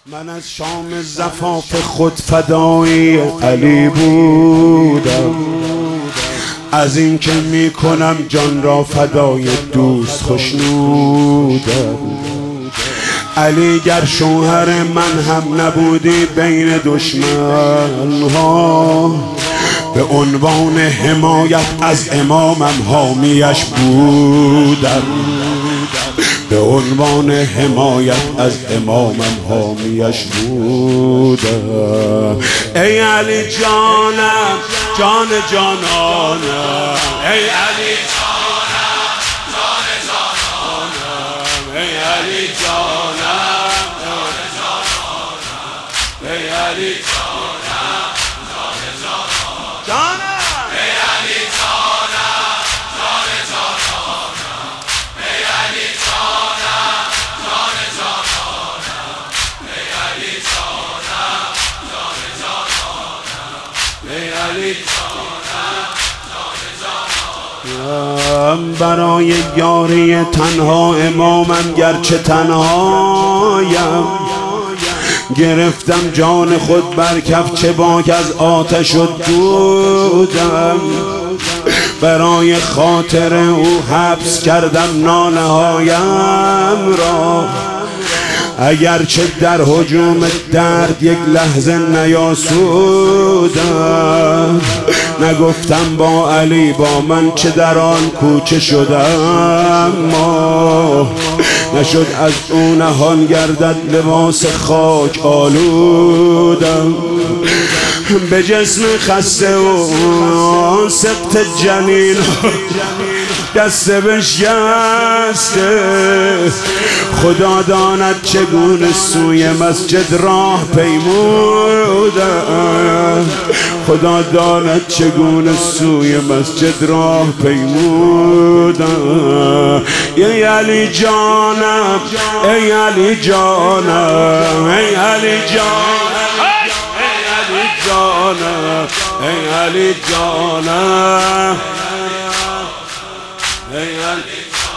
من از شام زفاف خود فدای علی بودم، از این که می کنم جان را فدای دوست خوشنودم. علی گر شوهر من هم نبودی بین دشمن ها، به عنوان حمایت از امامم حامیش بودم، به عنوان حمایت از امامم حامیش بودم. ای علی جانم جان جانانم، ای علی جانم جان جانانم، ای علی جانم جان جانانم، ای علی جانم جان جانانم، ای علی جانم جان جانانم، ای علی جانم جان جانانم، ای علی جانم جان جانانم، ای علی برای یاری تنها امامم گرچه تنهایم، گرفتم جان خود بر کف چه باک از آتش و دودم. برای خاطر او حبس کردم ناله هایم را، اگرچه در هجوم درد یک لحظه نیاسودم. نگفتم با علی با من چه در آن کوچه شدم، ما نشد از او نهان گردد لباس خاک آلودم. به جسم خسته و سقط جنین دست بشکسته، خدا داند چگونه سوی مسجد راه پیمودم، خدا داند چگونه سوی مسجد راه پیمودم. ای علی جانم ای علی جانم، ای علی جانم ای علی جانم، ای علی جانم، ای علی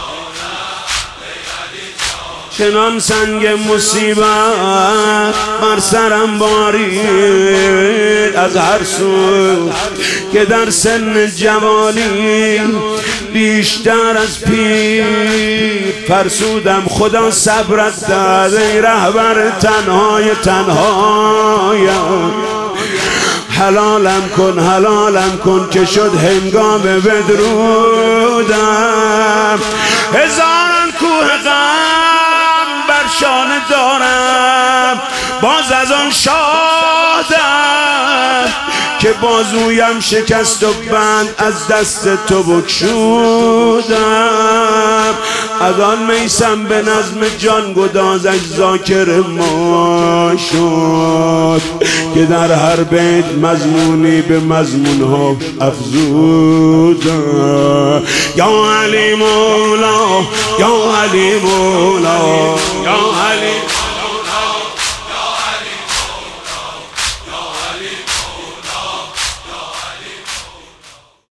چنان سنگ مصیبت بر سرم بارید از هر سو که در سن جوانی بیشتر از پیر فرسودم. خدا صبرت داد ای رهبر تنهای تنهایم، حلالم کن که شد هنگام بدرودم. هزاران کوه غم بر شانه دارم، باز از آن شادم که بازویم شکست و بند از دست تو بگشودم. از آن میسم به نظم جان گدازش ذاکر ما شد، که در هر بیت مضمونی به مضمونها افزودم. یا علی مولا یا علی مولا یا علی